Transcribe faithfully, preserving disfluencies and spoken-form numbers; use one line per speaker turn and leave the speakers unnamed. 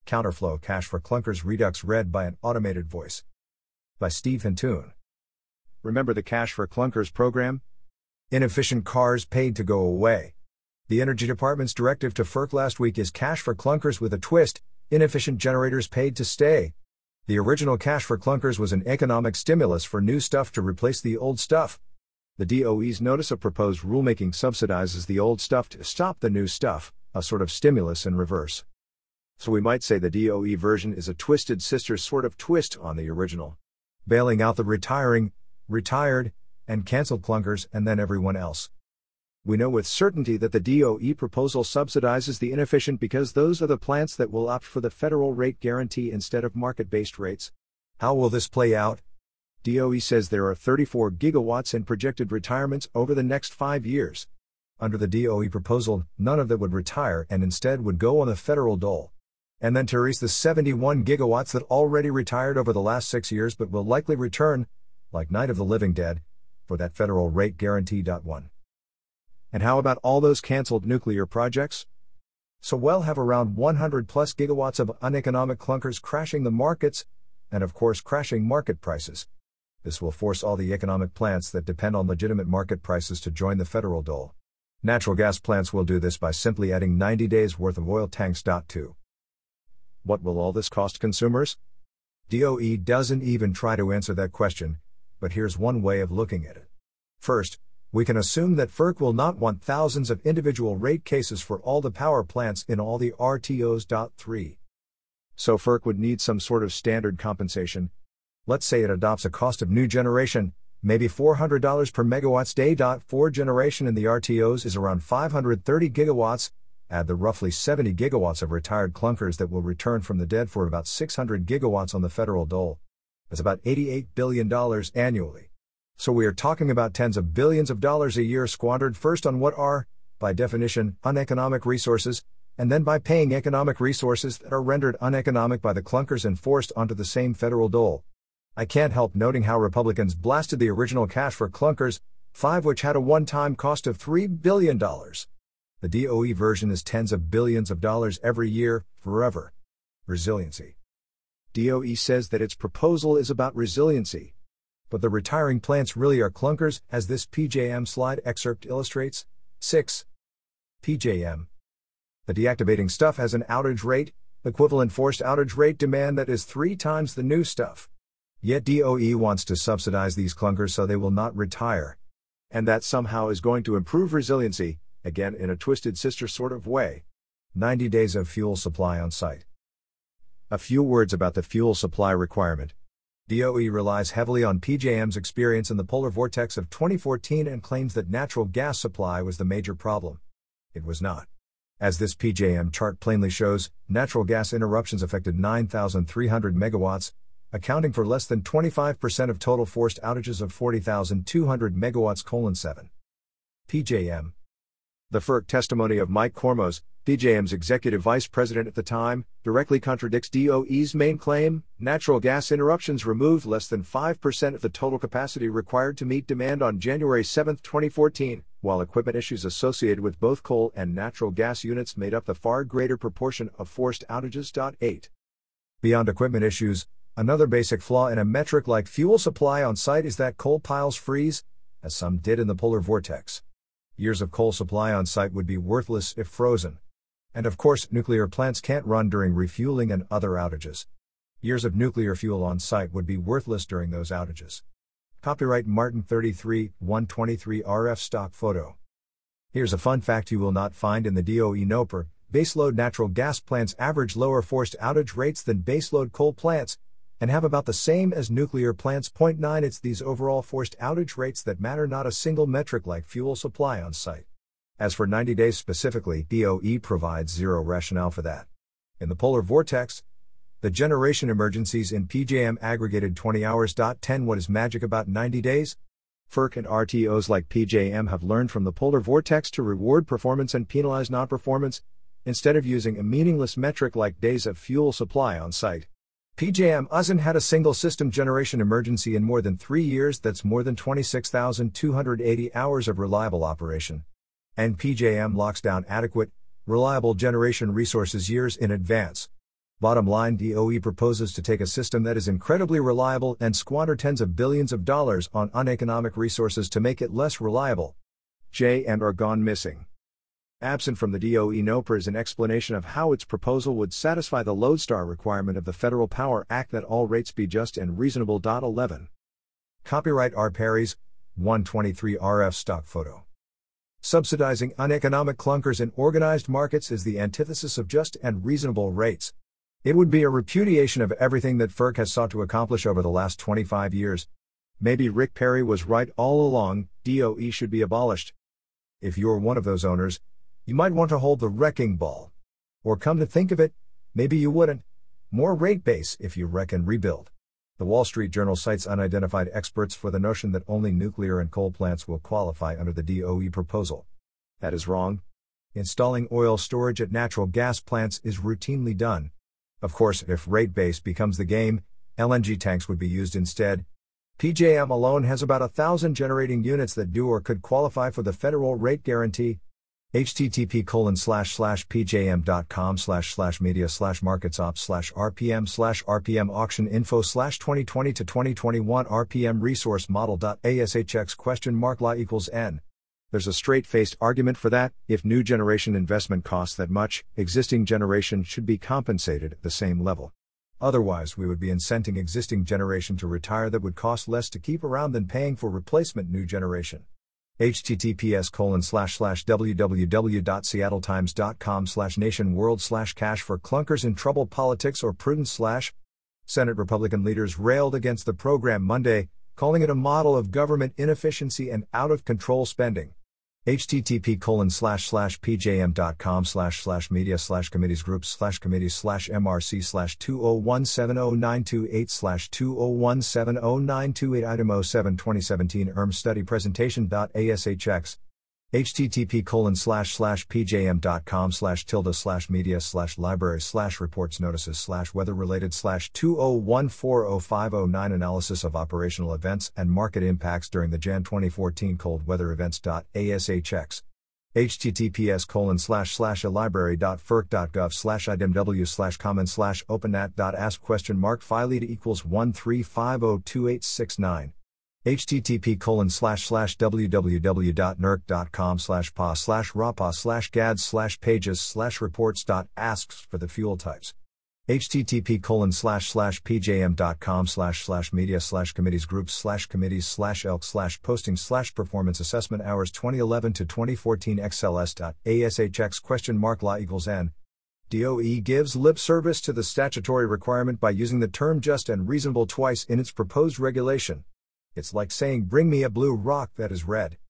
Counterflow Cash for Clunkers Redux, read by an automated voice. By Steve Hintoon. Remember the Cash for Clunkers program? Inefficient cars paid to go away. The Energy Department's directive to FERC last week is Cash for Clunkers with a twist: inefficient generators paid to stay. The original Cash for Clunkers was an economic stimulus for new stuff to replace the old stuff. The D O E's notice of proposed rulemaking subsidizes the old stuff to stop the new stuff, a sort of stimulus in reverse. So we might say the D O E version is a twisted sister sort of twist on the original, bailing out the retiring, retired, and cancelled clunkers and then everyone else. We know with certainty that the D O E proposal subsidizes the inefficient because those are the plants that will opt for the federal rate guarantee instead of market-based rates. How will this play out? D O E says there are thirty-four gigawatts in projected retirements over the next five years. Under the D O E proposal, none of that would retire and instead would go on the federal dole. And then to erase the seventy-one gigawatts that already retired over the last six years but will likely return, like Night of the Living Dead, for that federal rate guarantee. one. And how about all those cancelled nuclear projects? So we'll have around one hundred plus gigawatts of uneconomic clunkers crashing the markets, and of course crashing market prices. This will force all the economic plants that depend on legitimate market prices to join the federal dole. Natural gas plants will do this by simply adding ninety days worth of oil tanks. two. What will all this cost consumers? D O E doesn't even try to answer that question, but here's one way of looking at it. First, we can assume that FERC will not want thousands of individual rate cases for all the power plants in all the R T Os. three. So FERC would need some sort of standard compensation. Let's say it adopts a cost of new generation, maybe four hundred dollars per megawatts day. four generation in the R T Os is around five hundred thirty gigawatts. Add the roughly seventy gigawatts of retired clunkers that will return from the dead for about six hundred gigawatts on the federal dole. That's about eighty-eight billion dollars annually. So we are talking about tens of billions of dollars a year squandered first on what are, by definition, uneconomic resources, and then by paying economic resources that are rendered uneconomic by the clunkers and forced onto the same federal dole. I can't help noting how Republicans blasted the original Cash for Clunkers, five which had a one-time cost of three billion dollars. The D O E version is tens of billions of dollars every year, forever. Resiliency. D O E says that its proposal is about resiliency. But the retiring plants really are clunkers, as this P J M slide excerpt illustrates. six. P J M. The deactivating stuff has an outage rate, equivalent forced outage rate demand that is three times the new stuff. Yet D O E wants to subsidize these clunkers so they will not retire. And that somehow is going to improve resiliency, again in a twisted sister sort of way. ninety days of fuel supply on site. A few words about the fuel supply requirement. D O E relies heavily on P J M's experience in the polar vortex of twenty fourteen and claims that natural gas supply was the major problem. It was not. As this P J M chart plainly shows, natural gas interruptions affected nine thousand three hundred megawatts, accounting for less than twenty-five percent of total forced outages of forty thousand two hundred megawatts. seven. P J M. The FERC testimony of Mike Kormos, P J M's executive vice president at the time, directly contradicts D O E's main claim: natural gas interruptions removed less than five percent of the total capacity required to meet demand on January seventh, twenty fourteen, while equipment issues associated with both coal and natural gas units made up the far greater proportion of forced outages. eight. Beyond equipment issues, another basic flaw in a metric like fuel supply on site is that coal piles freeze, as some did in the polar vortex. Years of coal supply on site would be worthless if frozen. And of course, nuclear plants can't run during refueling and other outages. Years of nuclear fuel on site would be worthless during those outages. Copyright Martin thirty-three, one twenty-three R F stock photo. Here's a fun fact you will not find in the D O E NOPR: baseload natural gas plants average lower forced outage rates than baseload coal plants, and have about the same as nuclear plants. point nine It's these overall forced outage rates that matter, not a single metric like fuel supply on site. As for ninety days specifically, D O E provides zero rationale for that. In the polar vortex, the generation emergencies in P J M aggregated twenty hours. ten What is magic about ninety days? FERC and R T Os like P J M have learned from the polar vortex to reward performance and penalize non-performance, instead of using a meaningless metric like days of fuel supply on site. P J M hasn't had a single system generation emergency in more than three years. That's more than twenty-six thousand two hundred eighty hours of reliable operation. And P J M locks down adequate, reliable generation resources years in advance. Bottom line, D O E proposes to take a system that is incredibly reliable and squander tens of billions of dollars on uneconomic resources to make it less reliable. J and are gone missing. Absent from the D O E NOPR is an explanation of how its proposal would satisfy the lodestar requirement of the Federal Power Act that all rates be just and reasonable. eleven. Copyright R. Perry's, one twenty-three R F stock photo. Subsidizing uneconomic clunkers in organized markets is the antithesis of just and reasonable rates. It would be a repudiation of everything that F E R C has sought to accomplish over the last twenty-five years. Maybe Rick Perry was right all along, D O E should be abolished. If you're one of those owners, you might want to hold the wrecking ball. Or come to think of it, maybe you wouldn't. More rate base if you wreck and rebuild. The Wall Street Journal cites unidentified experts for the notion that only nuclear and coal plants will qualify under the D O E proposal. That is wrong. Installing oil storage at natural gas plants is routinely done. Of course, if rate base becomes the game, L N G tanks would be used instead. P J M alone has about a thousand generating units that do or could qualify for the federal rate guarantee. http colon slash slash pjm.com slash slash media slash markets ops slash rpm slash rpm auction info slash twenty twenty to twenty twenty-one rpm resource model.ashx question mark la equals n. There's a straight-faced argument for that. If new generation investment costs that much, existing generation should be compensated at the same level. Otherwise, we would be incenting existing generation to retire that would cost less to keep around than paying for replacement new generation. https colon slash slash www.seattletimes.com slash nation world slash cash for clunkers in trouble politics or prudence slash. Senate Republican leaders railed against the program Monday, calling it a model of government inefficiency and out-of-control spending. http colon slash slash pjm.com slash slash media slash committees groups slash committees slash mrc slash two oh one seven oh nine two eight slash two oh one seven oh nine two eight item oh seven twenty seventeen E R M study presentation.ashx http colon slash slash pjm.com slash tilde slash media slash library slash reports notices slash weather related slash two oh one four oh five oh nine analysis of operational events and market impacts during the January twenty fourteen cold weather events.ashx https colon slash slash a library.ferc.gov slash idmw slash common slash opennat.ask question mark phi lead equals one three five oh two eight six nine http colon slash slash www.nerc.com slash pa slash rapa slash gads slash pages slash reports dot asks for the fuel types http colon slash slash pjm.com slash slash media slash committees groups slash committees slash elk slash posting slash performance assessment hours twenty eleven to twenty fourteen xls.ashx question mark la equals n. D O E gives lip service to the statutory requirement by using the term just and reasonable twice in its proposed regulation. It's like saying bring me a blue rock that is red.